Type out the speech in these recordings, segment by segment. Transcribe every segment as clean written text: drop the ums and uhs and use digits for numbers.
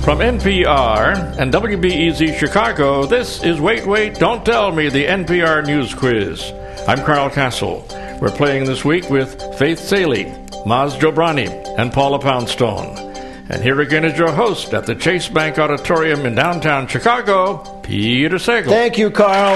From NPR and WBEZ Chicago, this is Wait, Wait, Don't Tell Me, the NPR News Quiz. I'm Carl Castle. We're playing this week with Faith Salie, Maz Jobrani, and Paula Poundstone. And here again is your host at the Chase Bank Auditorium in downtown Chicago, Peter Sagal. Thank you, Carl.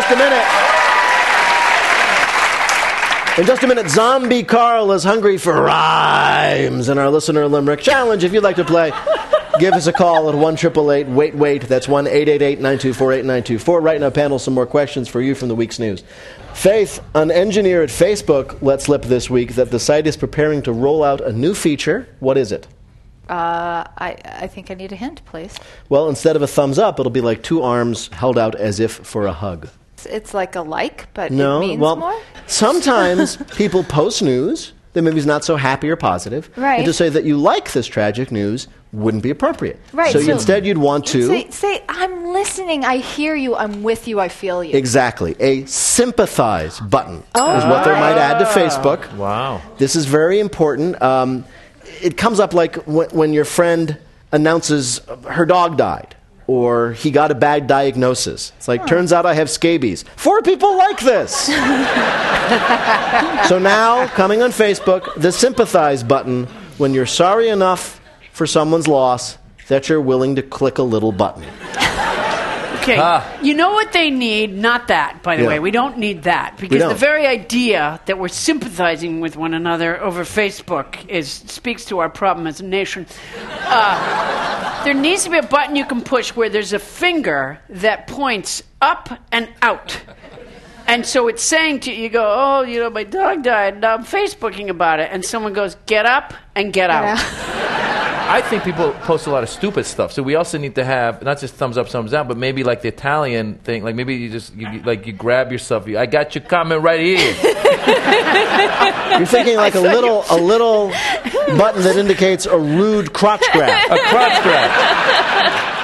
In just a minute, Zombie Carl is hungry for rhymes in our Listener Limerick Challenge. If you'd like to play, give us a call at 1-888-WAIT-WAIT. That's 1-888-924-8924. Right now, panel, some more questions for you from the week's news. Faith, an engineer at Facebook let slip this week that the site is preparing to roll out a new feature. What is it? I think I need a hint, please. Well, instead of a thumbs up, it'll be like two arms held out as if for a hug. It's like a like, but no, it means well, more? Sometimes people post news that maybe is not so happy or positive. Right. And to say that you like this tragic news wouldn't be appropriate. Right. So instead you'd want to... Say, I'm listening, I hear you, I'm with you, I feel you. Exactly. A sympathize button is what they might add to Facebook. Wow. This is very important. It comes up like when your friend announces her dog died, or he got a bad diagnosis. It's like, turns out I have scabies. 4 people like this. So now, coming on Facebook, the sympathize button, when you're sorry enough for someone's loss that you're willing to click a little button. Okay, you know what they need? Not that, by the way. We don't need that. Because the very idea that we're sympathizing with one another over Facebook speaks to our problem as a nation. There needs to be a button you can push where there's a finger that points up and out. And so it's saying to you, you go, my dog died, and I'm Facebooking about it. And someone goes, get up and get out. I think people post a lot of stupid stuff, so we also need to have not just thumbs up, thumbs down, but maybe like the Italian thing, like maybe you grab yourself. I got you coming right here. You're thinking like a little button that indicates a rude crotch grab. A crotch grab.